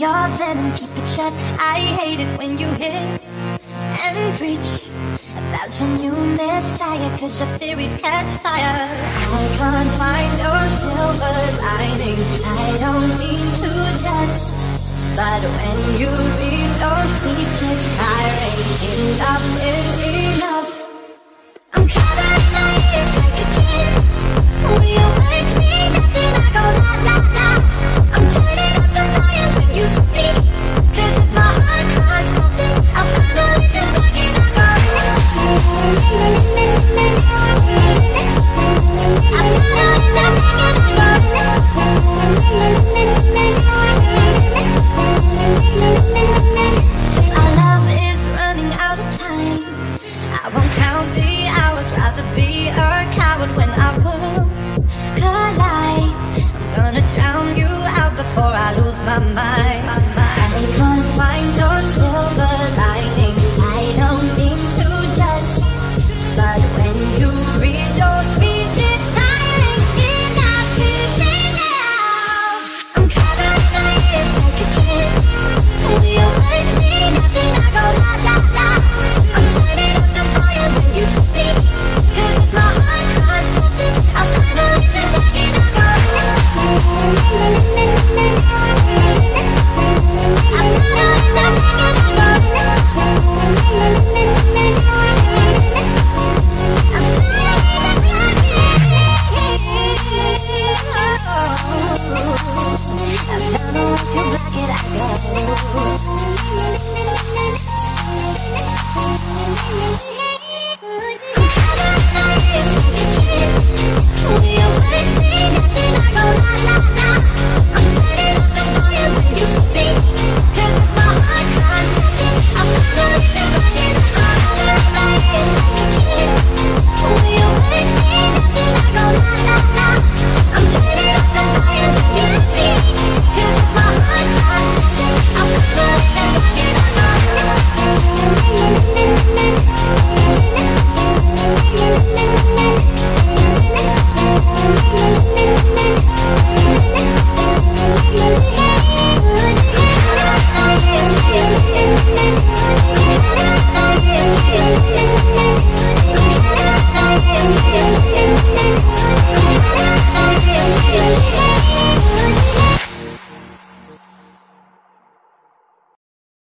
your venom, keep it shut. I hate it when you hiss and preach about your new messiah, cause your theories catch fire. I can't find your silver lining. I don't mean to judge, but when you read your speeches, tirade, enough is enough. I'm covering my ears like a kid. When you words mean nothing, I go la la la. I'm turning up the fire when you speak, cause if my heart can't stop it, I'll find a reason back and I go. I'll find a reason back and I go. If our love is running out of time, I won't count the hours, rather be